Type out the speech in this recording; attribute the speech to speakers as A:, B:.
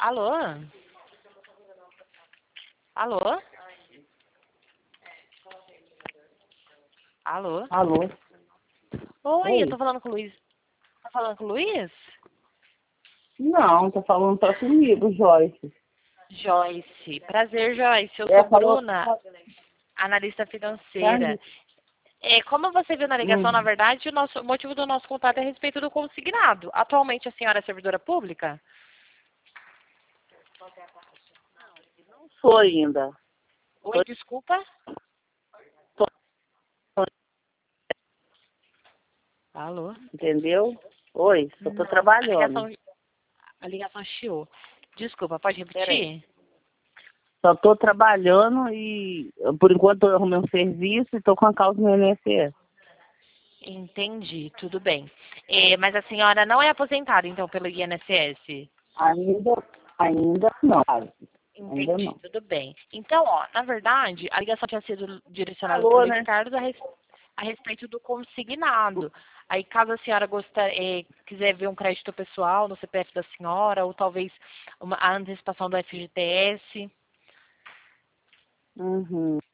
A: Alô? Alô? Alô?
B: Alô?
A: Oi, eu
B: Oi?
A: tô falando com o Luiz. Tá falando com o Luiz?
B: Não, tô falando pra comigo, Joyce.
A: Joyce. Prazer, Joyce. Eu sou
B: Falou.
A: Bruna, analista financeira.
B: Tá.
A: Como você viu na ligação, na verdade, o motivo do nosso contato é a respeito do consignado. Atualmente a senhora é servidora pública?
B: Não sou ainda.
A: Oi, desculpa?
B: Tô-
A: Alô?
B: Entendeu? Oi, só tô
A: Não,
B: trabalhando.
A: a ligação chiou. Desculpa, pode
B: Peraí.
A: repetir?
B: Só tô trabalhando e, por enquanto, eu arrumei um serviço e tô com a causa no INSS.
A: Entendi, tudo bem. Mas a senhora não é aposentada, então, pelo INSS?
B: Ainda não. Ainda
A: Entendi,
B: não.
A: tudo bem. Então, na verdade, a ligação tinha sido direcionada para o
B: Falou,
A: Luiz
B: né?
A: Carlos a respeito do consignado. Aí, caso a senhora quiser ver um crédito pessoal no CPF da senhora, ou talvez a antecipação do FGTS.
B: Uhum.